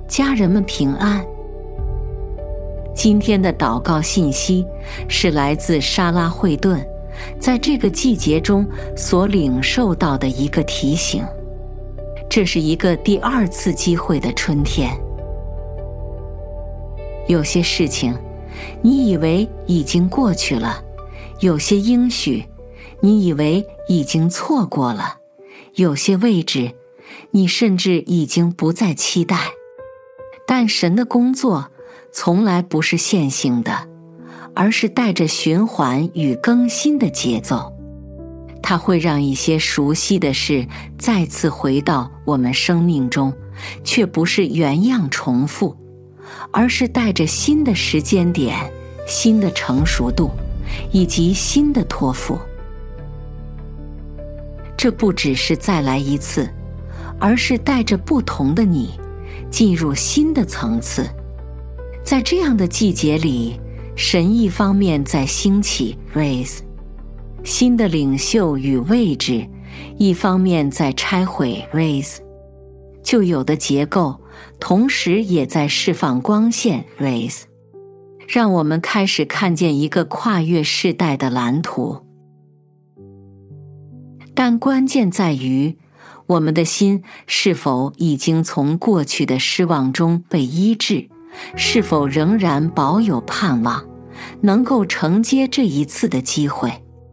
家人们平安。今天的祷告信息是来自莎拉·惠顿在这个季节中所领受到的一个提醒。这是一个第2次机会的春天。有些事情你以为已经过去了，有些应许你以为已经错过了，有些位置你甚至已经不再期待。但神的工作从来不是线性的，而是带着循环与更新的节奏。它会让一些熟悉的事再次回到我们生命中，却不是原样重复，而是带着新的时间点、新的成熟度以及新的托付。这不只是再来一次，而是带着不同的你进入新的层次。在这样的季节里，神一方面在兴起 raise 新的领袖与位置，一方面在拆毁 raise 旧有的结构，同时也在释放光线 raise 让我们开始看见一个跨越世代的蓝图。但关键在于我们的心是否已经从过去的失望中被医治，是否仍然保有盼望，能够承接这一次的机会。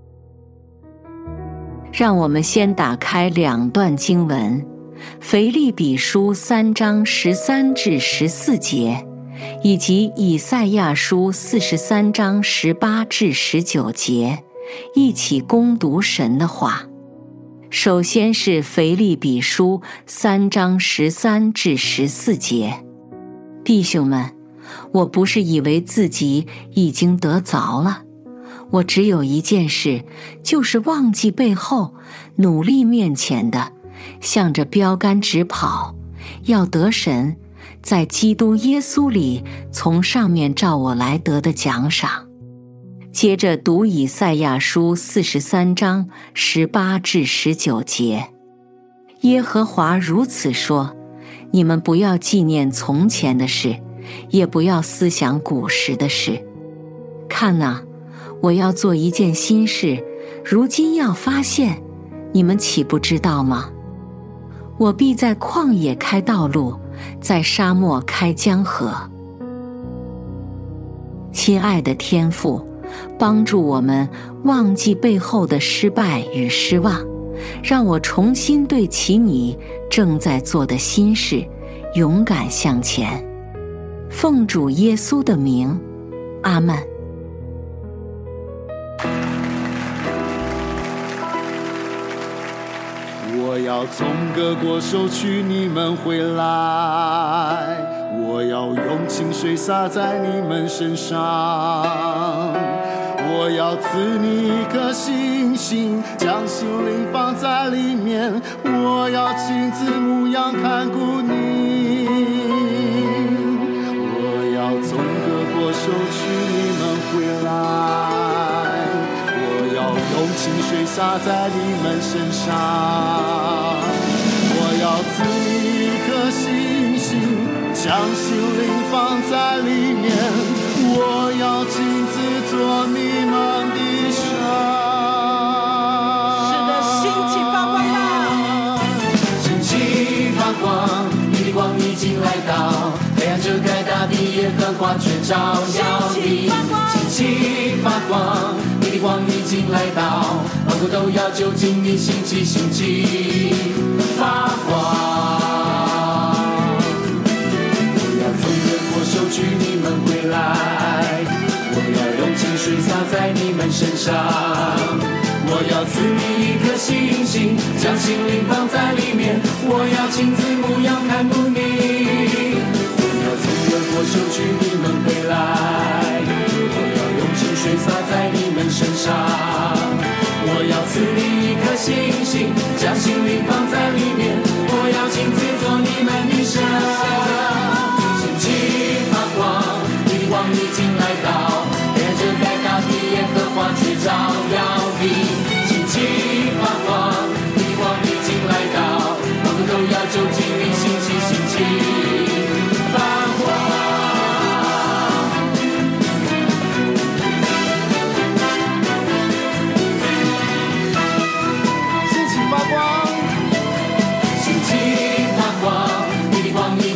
让我们先打开2段经文，腓立比书3章13至14节，以及以赛亚书43章18至19节，一起攻读神的话。首先是腓立比书3章13至14节。弟兄们，我不是以为自己已经得着了，我只有一件事，就是忘记背后，努力面前的，向着标杆直跑，要得神在基督耶稣里从上面照我来得的奖赏。接着读以赛亚书43章18至19节。耶和华如此说，你们不要纪念从前的事，也不要思想古时的事。看哪，我要做一件新事，如今要发现，你们岂不知道吗？我必在旷野开道路，在沙漠开江河。亲爱的天父，帮助我们忘记背后的失败与失望，让我重新对齐你正在做的新事，勇敢向前。奉主耶稣的名，阿们。 我要从各国收取你们回来，我要用清水洒在你们身上，我要赐你一颗星星，将心灵放在里面，我要亲自牧养看顾你，我要从各国收取你们回来，我要用清水洒在你们身上，我要赐你一颗星星，将心灵放在里面，我要亲自做你们的神。 是的，兴起发光吧！ 兴起发光，你的光已经来到，黑暗遮盖大地，耶和华却照耀你。兴起发光，你的光已经来到，万国都要就近你兴起，兴起发光。收取你们回来，我要用清水洒在你们身上，我要赐你一颗星星，将心灵放在里面，我要亲自牧养看顾你，我要从各国收取你们回来，我要用清水洒在你们身上，我要赐你一颗星星，将心灵放在里面，我要亲自做你们的神。光已经来到，黑暗遮盖大地，耶和华却照耀你。兴起发光，你的光已经来到，万国都要就近你兴起，兴起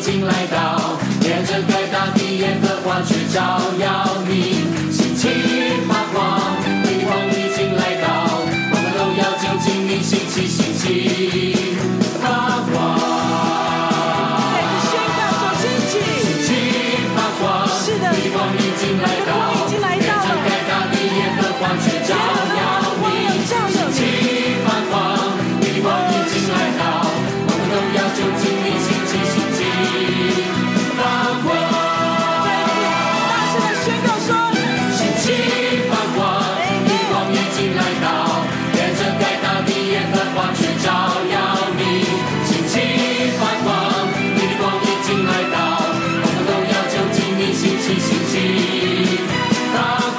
经来到，沿着该大的耶和华去照耀你，兴起发光，你的光已经来到，我们都要就近你兴起兴起发光。 再次宣告说兴起， 兴起发光， 是的， 你的光已经来到，沿着该大的耶和华去照耀你，兴起发光，你的光已经来到，我们都要就近你兴起兴起发光。 再一次大声的宣告说兴起发光，你的光已经来到，沿着该大的耶和华去照耀你，兴起发光，你的光已经来到，我们都要就近你兴起兴起发光。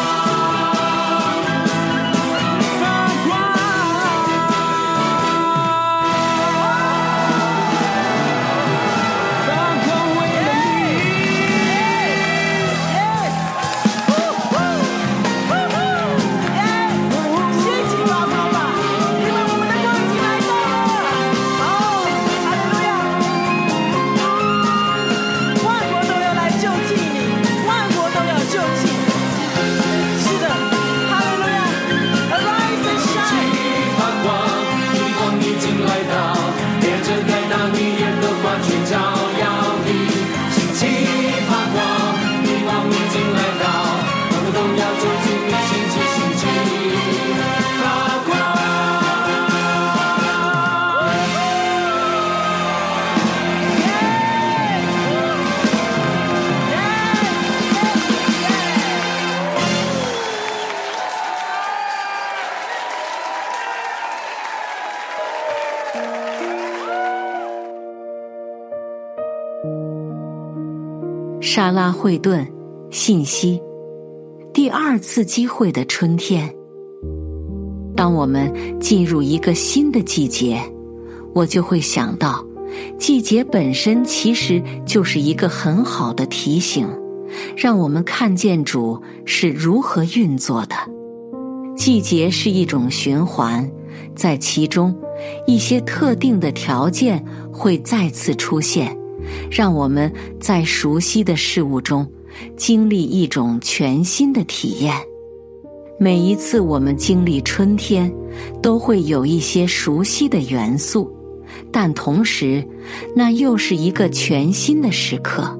莎拉惠顿信息，第二次机会的春天。当我们进入一个新的季节，我就会想到，季节本身其实就是一个很好的提醒，让我们看见主是如何运作的。季节是一种循环，在其中一些特定的条件会再次出现，让我们在熟悉的事物中经历一种全新的体验。每一次我们经历春天，都会有一些熟悉的元素，但同时，那又是一个全新的时刻。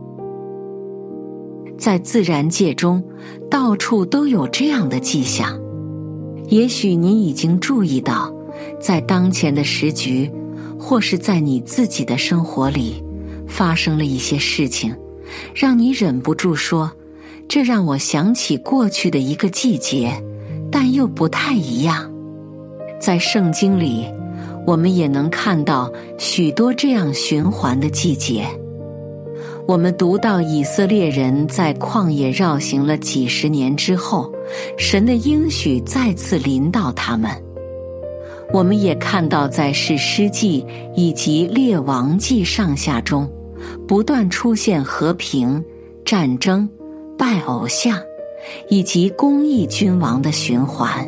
在自然界中，到处都有这样的迹象。也许你已经注意到，在当前的时局，或是在你自己的生活里，发生了一些事情，让你忍不住说，这让我想起过去的一个季节，但又不太一样。在圣经里，我们也能看到许多这样循环的季节。我们读到以色列人在旷野绕行了几十年之后，神的应许再次临到他们。我们也看到在士师记以及列王记上下中，不断出现和平、战争、拜偶像以及公义君王的循环。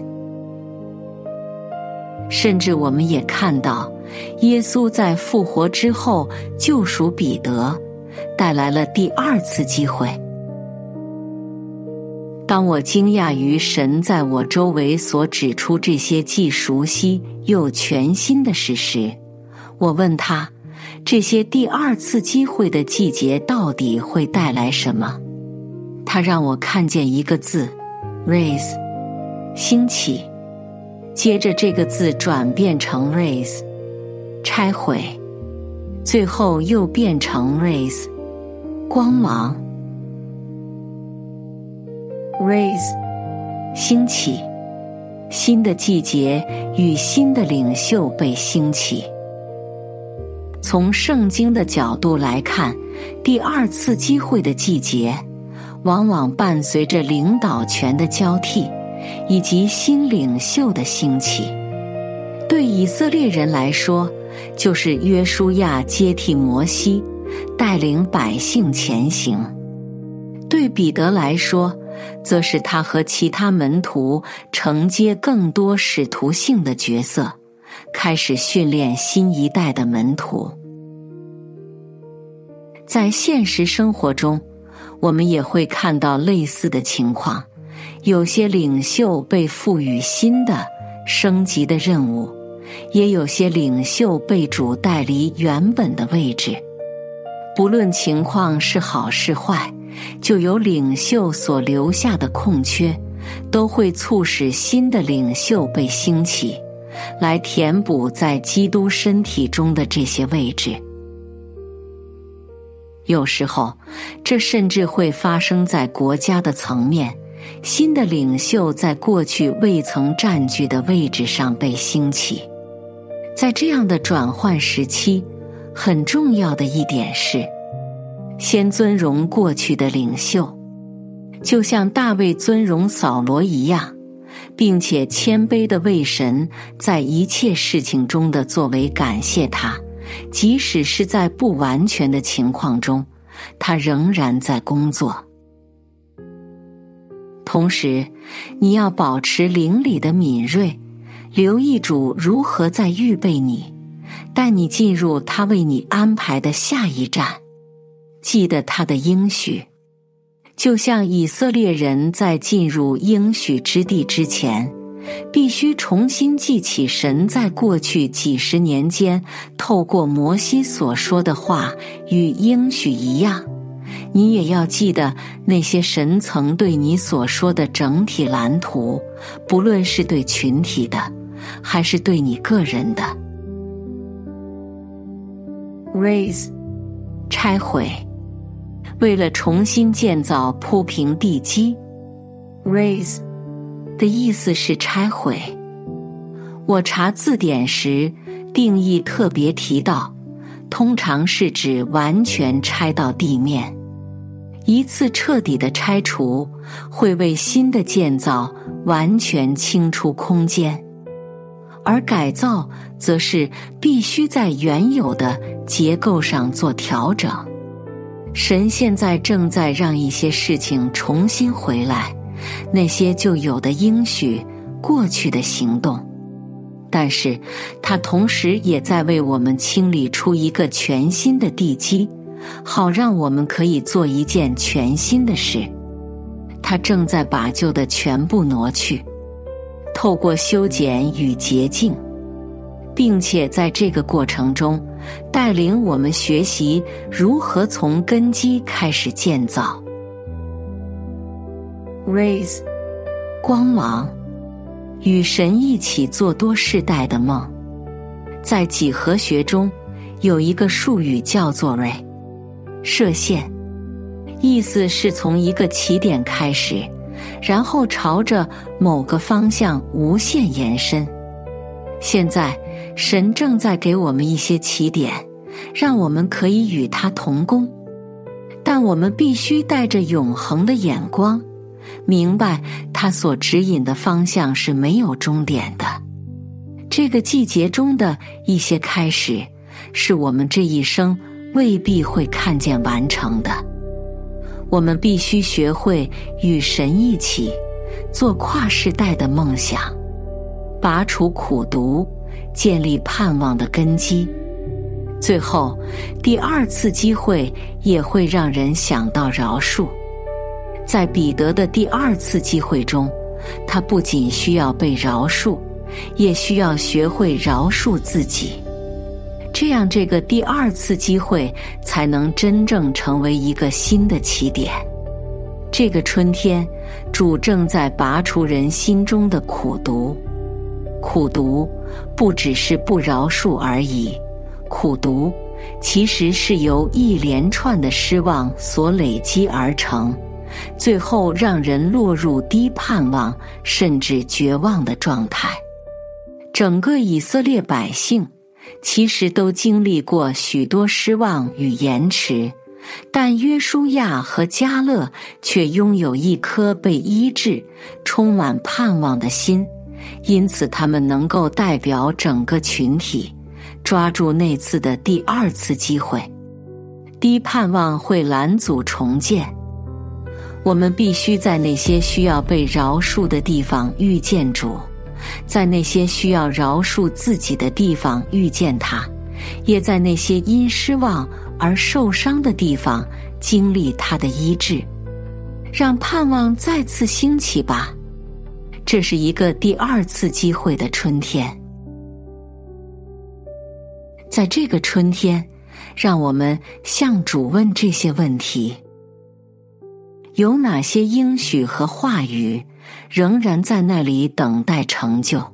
甚至我们也看到耶稣在复活之后救赎彼得，带来了第二次机会。当我惊讶于神在我周围所指出这些既熟悉又全新的事时，我问他，这些第二次机会的季节到底会带来什么？他让我看见一个字 raise， 兴起，接着这个字转变成 raise， 拆毁，最后又变成 raise， 光芒。raise， 兴起，新的季节与新的领袖被兴起。从圣经的角度来看，第二次机会的季节往往伴随着领导权的交替以及新领袖的兴起。对以色列人来说，就是约书亚接替摩西，带领百姓前行；对彼得来说，则是他和其他门徒承接更多使徒性的角色，开始训练新一代的门徒。 在现实生活中，我们也会看到类似的情况，有些领袖被赋予新的升级的任务，也有些领袖被主带离原本的位置。不论情况是好是坏，就有领袖所留下的空缺，都会促使新的领袖被兴起，来填补在基督身体中的这些位置。有时候，这甚至会发生在国家的层面，新的领袖在过去未曾占据的位置上被兴起。在这样的转换时期，很重要的一点是，先尊荣过去的领袖，就像大卫尊荣扫罗一样，并且谦卑地为神在一切事情中的作为感谢他，即使是在不完全的情况中，他仍然在工作。同时，你要保持灵里的敏锐，留意主如何在预备你，带你进入他为你安排的下一站。记得他的应许，就像以色列人在进入应许之地之前，必须重新记起神在过去几十年间透过摩西所说的话与应许一样，你也要记得那些神曾对你所说的整体蓝图，不论是对群体的，还是对你个人的。Raise， 拆毁，为了重新建造铺平地基。Raise的意思是拆毁。我查字典时，定义特别提到，通常是指完全拆到地面。一次彻底的拆除，会为新的建造完全清出空间，而改造则是必须在原有的结构上做调整。神现在正在让一些事情重新回来，那些旧有的应许，过去的行动，但是他同时也在为我们清理出一个全新的地基，好让我们可以做一件全新的事。他正在把旧的全部挪去，透过修剪与洁净，并且在这个过程中带领我们学习如何从根基开始建造。Raise， 光芒，与神一起做多世代的梦。在几何学中，有一个术语叫做 Ray， 射线，意思是从一个起点开始，然后朝着某个方向无限延伸。现在，神正在给我们一些起点，让我们可以与他同工，但我们必须带着永恒的眼光，明白他所指引的方向是没有终点的。这个季节中的一些开始，是我们这一生未必会看见完成的。我们必须学会与神一起做跨世代的梦想，拔除苦毒，建立盼望的根基。最后，第二次机会也会让人想到饶恕。在彼得的第二次机会中，他不仅需要被饶恕，也需要学会饶恕自己，这样这个第二次机会才能真正成为一个新的起点。这个春天，主正在拔除人心中的苦毒。苦毒不只是不饶恕而已，苦毒其实是由一连串的失望所累积而成，最后让人落入低盼望甚至绝望的状态。整个以色列百姓其实都经历过许多失望与延迟，但约书亚和迦勒却拥有一颗被医治、充满盼望的心，因此他们能够代表整个群体，抓住那次的第二次机会。低盼望会拦阻重建，我们必须在那些需要被饶恕的地方遇见主，在那些需要饶恕自己的地方遇见他，也在那些因失望而受伤的地方经历它的医治，让盼望再次兴起吧。这是一个第二次机会的春天。在这个春天，让我们向主问这些问题：有哪些应许和话语仍然在那里等待成就？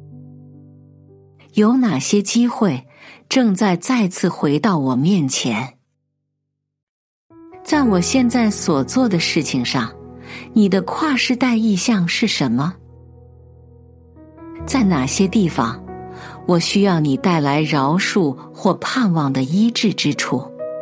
有哪些机会正在再次回到我面前？在我现在所做的事情上，你的跨世代意向是什么？在哪些地方，我需要你带来饶恕或盼望的医治之处？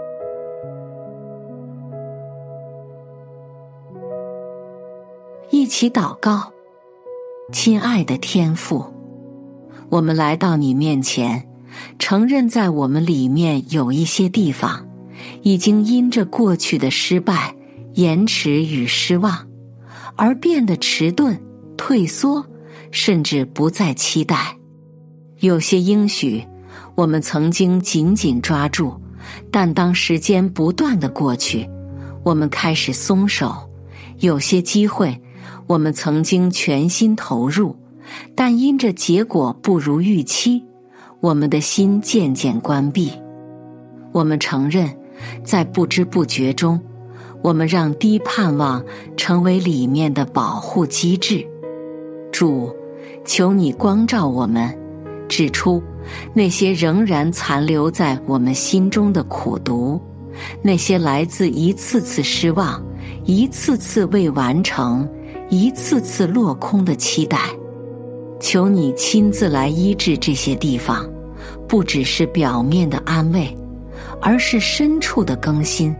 一起祷告。亲爱的天父，我们来到你面前，承认在我们里面有一些地方已经因着过去的失败、延迟与失望而变得迟钝、退缩，甚至不再期待。有些应许我们曾经紧紧抓住，但当时间不断地过去，我们开始松手。有些机会我们曾经全心投入，但因着结果不如预期，我们的心渐渐关闭。我们承认，在不知不觉中，我们让低盼望成为里面的保护机制。主，求你光照我们，指出那些仍然残留在我们心中的苦毒，那些来自一次次失望、一次次未完成、一次次落空的期待。求你亲自来医治这些地方，不只是表面的安慰，而是深处的更新。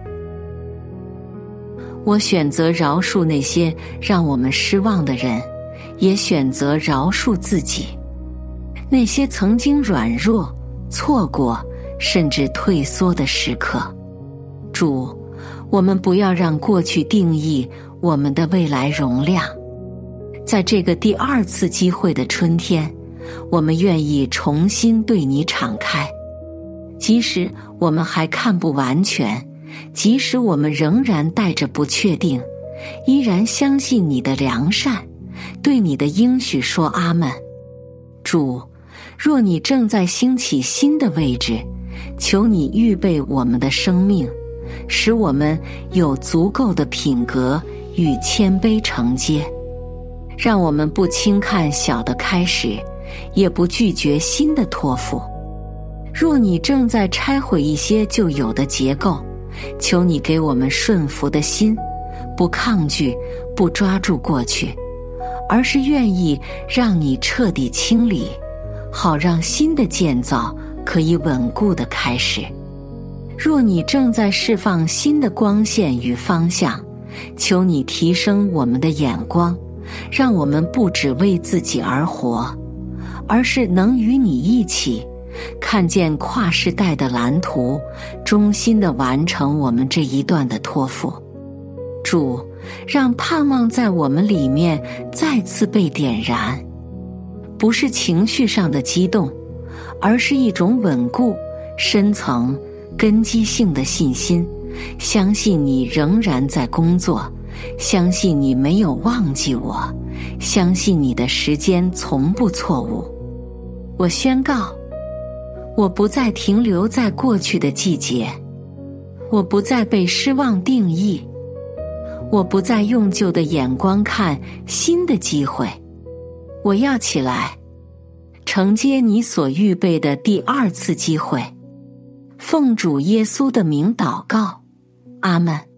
我选择饶恕那些让我们失望的人，也选择饶恕自己。那些曾经软弱、错过，甚至退缩的时刻，主，我们不要让过去定义我们的未来容量。在这个第二次机会的春天，我们愿意重新对你敞开。即使我们还看不完全，即使我们仍然带着不确定，依然相信你的良善，对你的应许说阿们。主，若你正在兴起新的位置，求你预备我们的生命，使我们有足够的品格与谦卑承接，让我们不轻看小的开始，也不拒绝新的托付。若你正在拆毁一些旧有的结构，求你给我们顺服的心，不抗拒，不抓住过去，而是愿意让你彻底清理，好让新的建造可以稳固的开始。若你正在释放新的光线与方向，求你提升我们的眼光，让我们不只为自己而活，而是能与你一起看见跨世代的蓝图，衷心地完成我们这一段的托付。主，让盼望在我们里面再次被点燃，不是情绪上的激动，而是一种稳固、深层、根基性的信心，相信你仍然在工作，相信你没有忘记我，相信你的时间从不错误。我宣告，我不再停留在过去的季节，我不再被失望定义，我不再用旧的眼光看新的机会。我要起来，承接你所预备的第二次机会。奉主耶稣的名祷告，阿们。